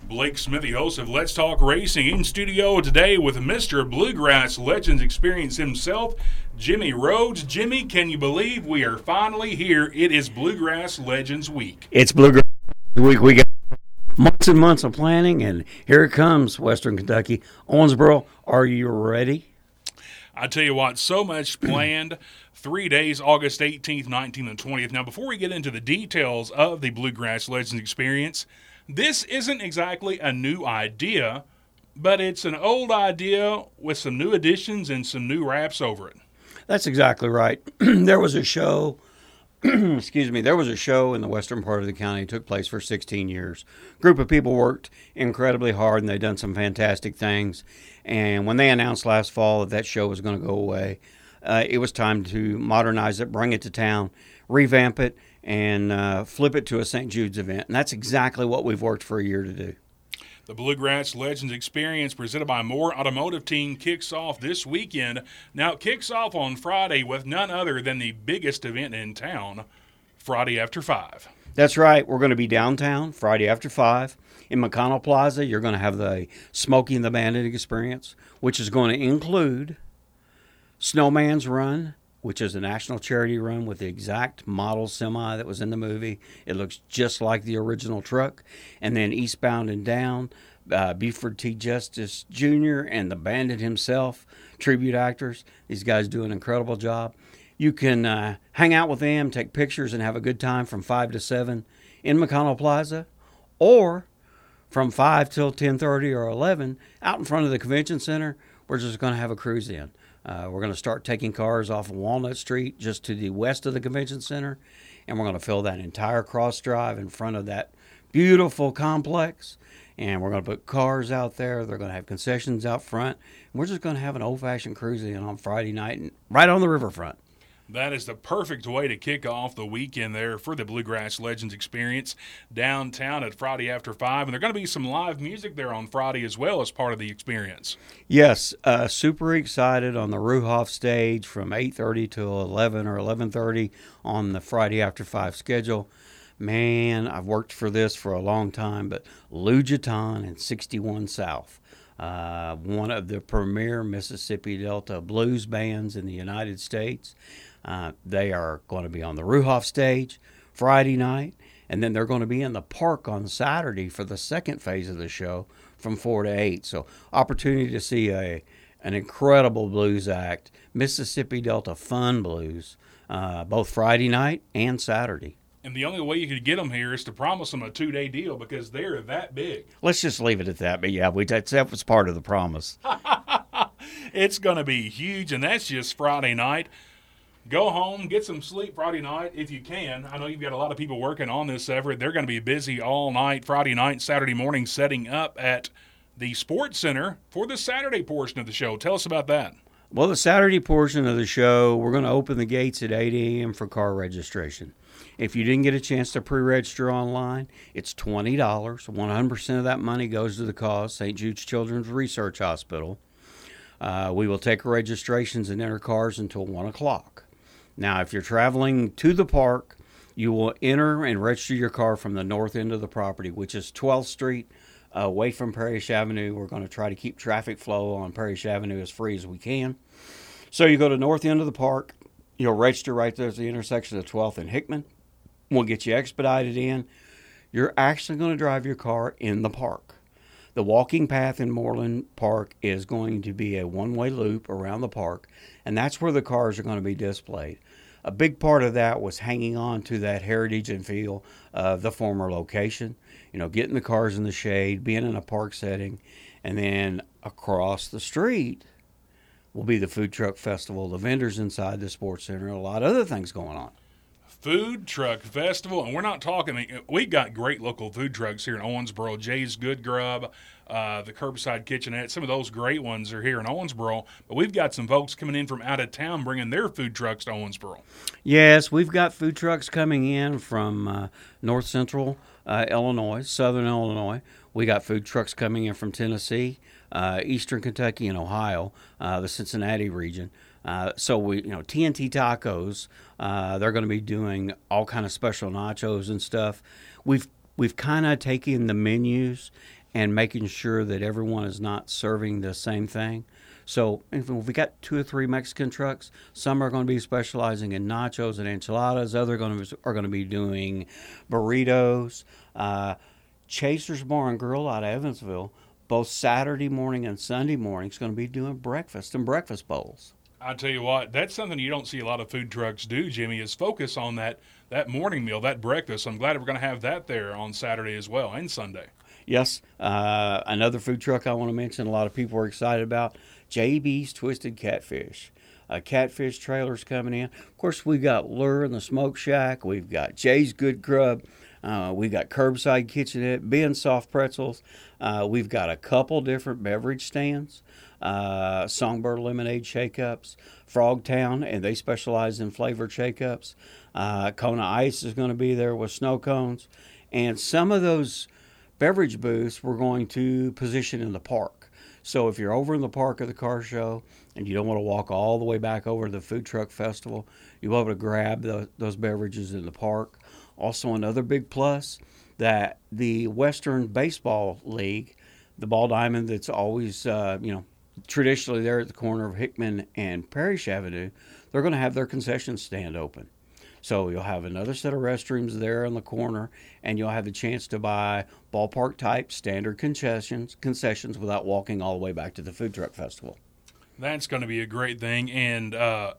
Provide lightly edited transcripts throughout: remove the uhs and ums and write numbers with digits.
Blake Smithy, host of Let's Talk Racing, in studio today with Mr. Bluegrass Legends Experience himself, Jimmy Rhodes. Jimmy, can you believe we are finally here? It is Bluegrass Legends Week. It's Bluegrass Week. We got months and months of planning, and here it comes, Western Kentucky. Owensboro, are you ready? I tell you what, so much planned. 3 days, August 18th, 19th, and 20th. Now, before we get into the details of the Bluegrass Legends Experience, this isn't exactly a new idea, but it's an old idea with some new additions and some new wraps over it. That's exactly right. There was a show, there was a show in the western part of the county. It took place for 16 years. A group of people worked incredibly hard, and they've done some fantastic things. And when they announced last fall that show was going to go away, it was time to modernize it, bring it to town, revamp it, and flip it to a St. Jude's event. And that's exactly what we've worked for a year to do. The Bluegrass Legends Experience, presented by Moore Automotive Team, kicks off this weekend. Now, it kicks off on Friday with none other than the biggest event in town, Friday after 5. That's right. We're going to be downtown Friday after 5. In McConnell Plaza, you're going to have the Smokey and the Bandit experience, which is going to include Snowman's Run, which is a national charity run with the exact model semi that was in the movie. It looks just like the original truck. And then Eastbound and Down, Buford T. Justice Jr. and the Bandit himself, tribute actors. These guys do an incredible job. You can hang out with them, take pictures, and have a good time from 5 to 7 in McConnell Plaza, or from 5 till 10:30 or 11 out in front of the convention center. We're just going to have a cruise in. We're going to start taking cars off of Walnut Street just to the west of the convention center, and we're going to fill that entire cross drive in front of that beautiful complex, and we're going to put cars out there. They're going to have concessions out front, and we're just going to have an old-fashioned cruise in on Friday night and right on the riverfront. That is the perfect way to kick off the weekend there for the Bluegrass Legends Experience downtown at Friday after 5. And there's going to be some live music there on Friday as well as part of the experience. Yes, super excited on the Ruhoff stage from 8:30 to 11 or 11:30 on the Friday after 5 schedule. Man, I've worked for this for a long time, but Lou Giton and 61 South, one of the premier Mississippi Delta blues bands in the United States. They are going to be on the Ruhoff stage Friday night, and then they're going to be in the park on Saturday for the second phase of the show from 4 to 8. So opportunity to see an incredible blues act, Mississippi Delta Fun Blues, both Friday night and Saturday. And the only way you could get them here is to promise them a 2-day deal because they're that big. Let's just leave it at that. But yeah, that was part of the promise. It's going to be huge, and that's just Friday night. Go home, get some sleep Friday night if you can. I know you've got a lot of people working on this effort. They're going to be busy all night, Friday night, Saturday morning, setting up at the Sports Center for the Saturday portion of the show. Tell us about that. Well, the Saturday portion of the show, we're going to open the gates at 8 a.m. for car registration. If you didn't get a chance to pre-register online, it's $20. 100% of that money goes to the cause, St. Jude's Children's Research Hospital. We will take registrations and enter cars until 1 o'clock. Now, if you're traveling to the park, you will enter and register your car from the north end of the property, which is 12th Street, away from Parrish Avenue. We're going to try to keep traffic flow on Parrish Avenue as free as we can. So you go to north end of the park. You'll register right there at the intersection of 12th and Hickman. We'll get you expedited in. You're actually going to drive your car in the park. The walking path in Moreland Park is going to be a one-way loop around the park, and that's where the cars are going to be displayed. A big part of that was hanging on to that heritage and feel of the former location, getting the cars in the shade, being in a park setting, and then across the street will be the Food Truck Festival, the vendors inside the Sports Center, and a lot of other things going on. Food Truck Festival, and we're not talking, we got great local food trucks here in Owensboro. Jay's Good Grub, the Curbside Kitchenette, some of those great ones are here in Owensboro, but we've got some folks coming in from out of town bringing their food trucks to Owensboro. Yes, we've got food trucks coming in from north central Illinois, southern Illinois. We got food trucks coming in from Tennessee, eastern Kentucky, and Ohio, the Cincinnati region. So TNT Tacos, they're going to be doing all kind of special nachos and stuff. We've kind of taken the menus and making sure that everyone is not serving the same thing. So if we got 2 or 3 Mexican trucks, some are going to be specializing in nachos and enchiladas. Others are going to be doing burritos. Chaser's Bar and Grill out of Evansville, both Saturday morning and Sunday morning, is going to be doing breakfast and breakfast bowls. I tell you what, that's something you don't see a lot of food trucks do, Jimmy, is focus on that morning meal, that breakfast. I'm glad we're going to have that there on Saturday as well and Sunday. Yes, another food truck I want to mention a lot of people are excited about, JB's Twisted Catfish. Catfish trailers coming in. Of course, we've got Lure and the Smoke Shack. We've got Jay's Good Grub. We've got Curbside Kitchenette, Ben Soft Pretzels. We've got a couple different beverage stands. Songbird Lemonade Shake-Ups, Frogtown, and they specialize in flavored shake-ups. Kona Ice is going to be there with snow cones. And some of those beverage booths we're going to position in the park. So if you're over in the park of the car show and you don't want to walk all the way back over to the food truck festival, you'll be able to grab those beverages in the park. Also, another big plus that the Western Baseball League, the Ball Diamond that's always, traditionally there at the corner of Hickman and Parrish Avenue, they're going to have their concession stand open. So you'll have another set of restrooms there in the corner, and you'll have the chance to buy ballpark-type standard concessions without walking all the way back to the food truck festival. That's going to be a great thing. And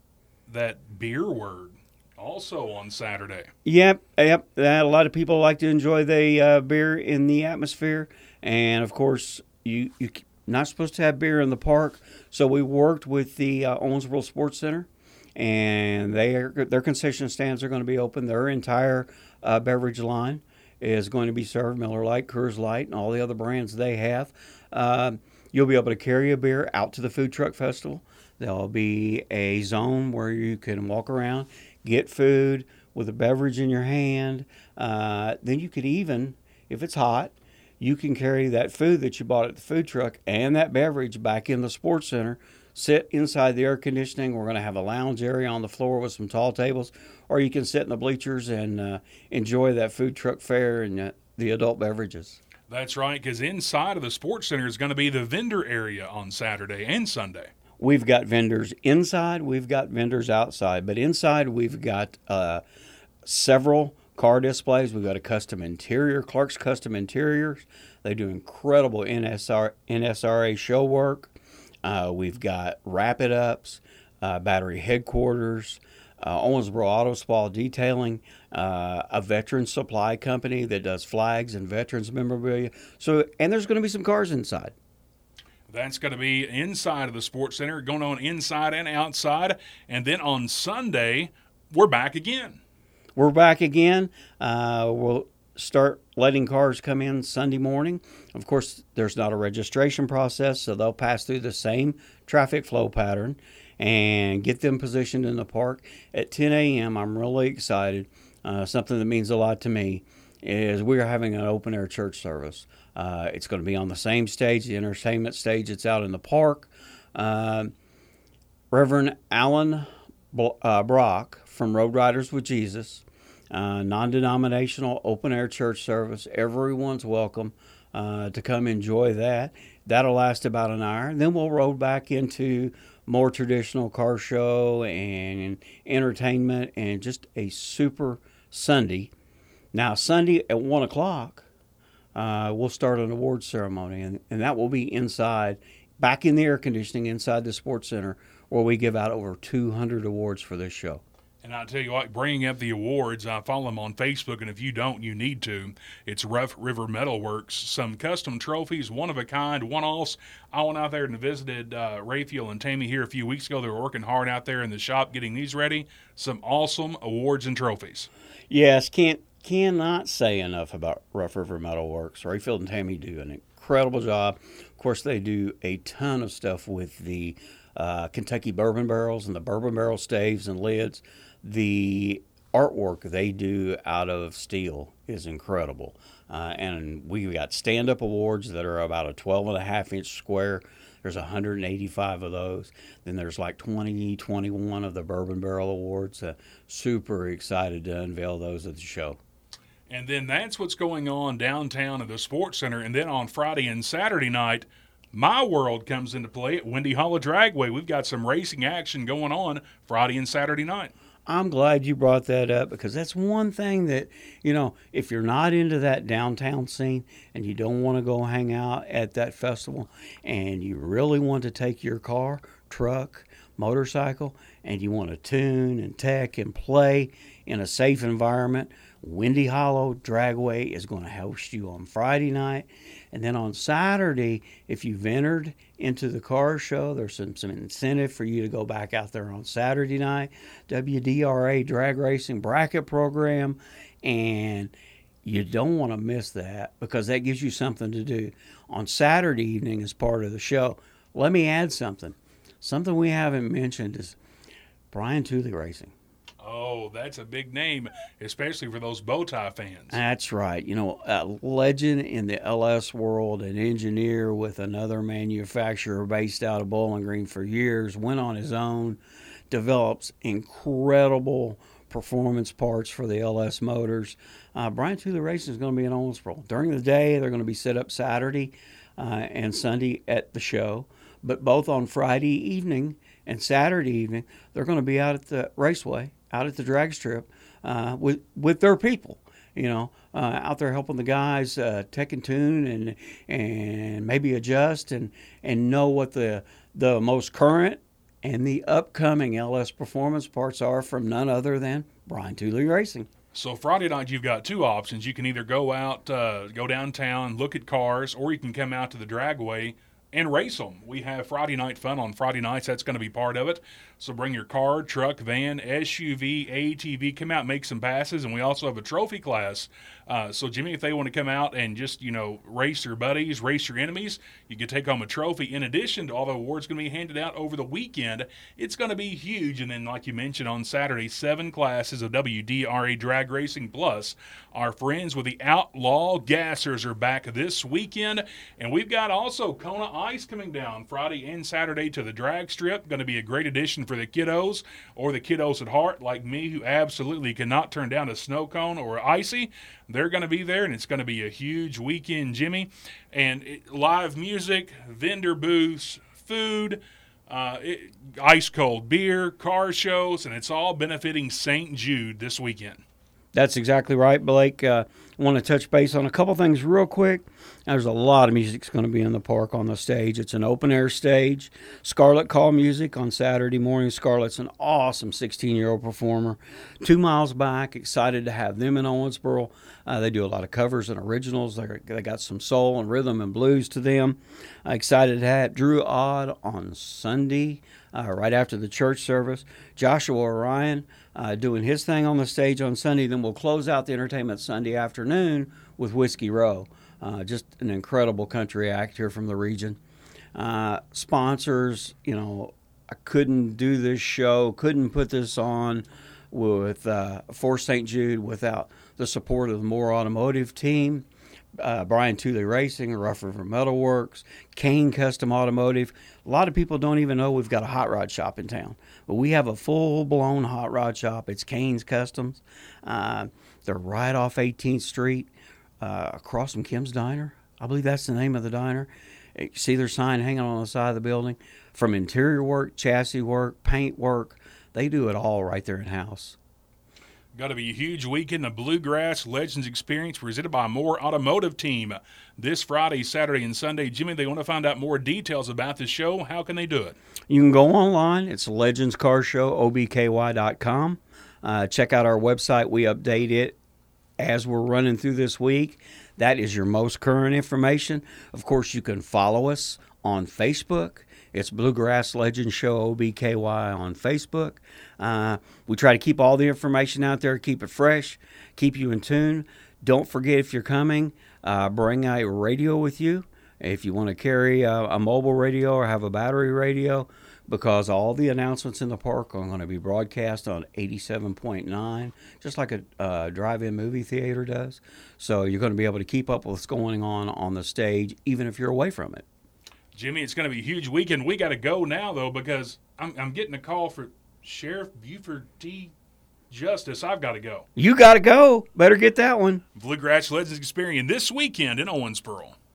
that beer word also on Saturday. Yep. A lot of people like to enjoy the beer in the atmosphere. And, of course, you're not supposed to have beer in the park. So we worked with the Owensboro Sports Center, and their concession stands are going to be open. Their entire beverage line is going to be served, Miller Lite, Coors Light, and all the other brands they have. You'll be able to carry a beer out to the food truck festival. There'll be a zone where you can walk around, get food with a beverage in your hand. Then you could even, if it's hot, you can carry that food that you bought at the food truck and that beverage back in the sports center, sit inside the air conditioning. We're going to have a lounge area on the floor with some tall tables, or you can sit in the bleachers and enjoy that food truck fare and the adult beverages. That's right, because inside of the sports center is going to be the vendor area on Saturday and Sunday. We've got vendors inside, we've got vendors outside, but inside we've got several car displays. We've got a custom interior, Clark's Custom Interiors. They do incredible NSRA show work. We've got Rapid Ups, Battery Headquarters, Owensboro Auto Spa Detailing, a veteran supply company that does flags and veterans memorabilia. And there's going to be some cars inside. That's going to be inside of the sports center, going on inside and outside. And then on Sunday, we're back again. We'll start letting cars come in Sunday morning. Of course, there's not a registration process, so they'll pass through the same traffic flow pattern and get them positioned in the park. At 10 a.m., I'm really excited. Something that means a lot to me is we're having an open-air church service. It's going to be on the same stage, the entertainment stage that's out in the park. Reverend Alan Brock from Road Riders with Jesus, non-denominational open-air church service. Everyone's welcome to come enjoy that. That'll last about an hour. Then we'll roll back into more traditional car show and entertainment and just a super Sunday. Now, Sunday at 1 o'clock, we'll start an awards ceremony, and that will be inside, back in the air conditioning inside the sports center, where we give out over 200 awards for this show. And I'll tell you what, bringing up the awards, I follow them on Facebook, and if you don't, you need to. It's Rough River Metalworks, some custom trophies, one-of-a-kind, one-offs. I went out there and visited Raphael and Tammy here a few weeks ago. They were working hard out there in the shop getting these ready. Some awesome awards and trophies. Yes, cannot say enough about Rough River Metalworks. Raphael and Tammy do an incredible job. Of course, they do a ton of stuff with the Kentucky bourbon barrels and the bourbon barrel staves and lids. The artwork they do out of steel is incredible. And we got stand-up awards that are about a 12.5-inch square. There's 185 of those. Then there's like 21 of the bourbon barrel awards. Super excited to unveil those at the show. And then that's what's going on downtown at the Sports Center. And then on Friday and Saturday night, my world comes into play at Windy Hollow Dragway. We've got some racing action going on Friday and Saturday night. I'm glad you brought that up because that's one thing that, if you're not into that downtown scene and you don't want to go hang out at that festival and you really want to take your car, truck, motorcycle, and you want to tune and tech and play in a safe environment, Windy Hollow Dragway is going to host you on Friday night. And then on Saturday, if you've entered into the car show, there's some incentive for you to go back out there on Saturday night. WDRA Drag Racing Bracket Program. And you don't want to miss that because that gives you something to do. On Saturday evening as part of the show, let me add something. Something we haven't mentioned is Brian Tooley Racing. Oh, that's a big name, especially for those bow tie fans. That's right. A legend in the LS world, an engineer with another manufacturer based out of Bowling Green for years, went on his own, develops incredible performance parts for the LS motors. Brian Tooley Racing is going to be in Owensboro. During the day, they're going to be set up Saturday and Sunday at the show, but both on Friday evening and Saturday evening, they're going to be out at the raceway, out at the drag strip with their people, out there helping the guys tech and tune and maybe adjust and know what the most current and the upcoming LS performance parts are from none other than Brian Tooley Racing. So Friday night, you've got two options. You can either go out, go downtown, look at cars, or you can come out to the dragway and race them. We have Friday night fun on Friday nights. That's going to be part of it. So bring your car, truck, van, SUV, ATV, come out and make some passes. And we also have a trophy class. So, Jimmy, if they want to come out and just, race your buddies, race your enemies, you can take home a trophy. In addition to all the awards going to be handed out over the weekend, it's going to be huge. And then, like you mentioned, on Saturday, 7 classes of WDRA Drag Racing Plus. Our friends with the Outlaw Gassers are back this weekend. And we've got also Kona Ice coming down Friday and Saturday to the drag strip. Going to be a great addition for the kiddos or the kiddos at heart like me who absolutely cannot turn down a snow cone or icy. They're going to be there, and it's going to be a huge weekend, Jimmy. And live music, vendor booths, food, ice-cold beer, car shows, and it's all benefiting St. Jude this weekend. That's exactly right, Blake. I want to touch base on a couple things real quick. There's a lot of music that's going to be in the park on the stage. It's an open-air stage. Scarlet Call Music on Saturday morning. Scarlet's an awesome 16-year-old performer. 2 miles back, excited to have them in Owensboro. They do a lot of covers and originals. They got some soul and rhythm and blues to them. Excited to have Drew Odd on Sunday, right after the church service. Joshua Orion doing his thing on the stage on Sunday. Then we'll close out the entertainment Sunday afternoon with Whiskey Row. Just an incredible country act here from the region. Sponsors, I couldn't do this show, couldn't put this on with for St. Jude without the support of the Moore Automotive team, Brian Tooley Racing, Rough River Metal Works, Kane Custom Automotive. A lot of people don't even know we've got a hot rod shop in town, but we have a full-blown hot rod shop. It's Kane's Customs. They're right off 18th Street. Across from Kim's Diner. I believe that's the name of the diner. You see their sign hanging on the side of the building. From interior work, chassis work, paint work, they do it all right there in-house. Got to be a huge weekend of Bluegrass Legends Experience presented by Moore Automotive Team this Friday, Saturday, and Sunday. Jimmy, they want to find out more details about this show. How can they do it? You can go online. It's Legends Car Show, obky.com. Check out our website. We update it as we're running through this week. That is your most current information. Of course, you can follow us on Facebook. It's Bluegrass Legends Show, OBKY on Facebook. We try to keep all the information out there, keep it fresh, keep you in tune. Don't forget, if you're coming, bring a radio with you. If you want to carry a mobile radio or have a battery radio, because all the announcements in the park are going to be broadcast on 87.9, just like a drive-in movie theater does. So you're going to be able to keep up with what's going on the stage, even if you're away from it. Jimmy, it's going to be a huge weekend. We got to go now, though, because I'm getting a call for Sheriff Buford T. Justice, I've got to go. You got to go. Better get that one. Bluegrass Legends Experience this weekend in Owensboro.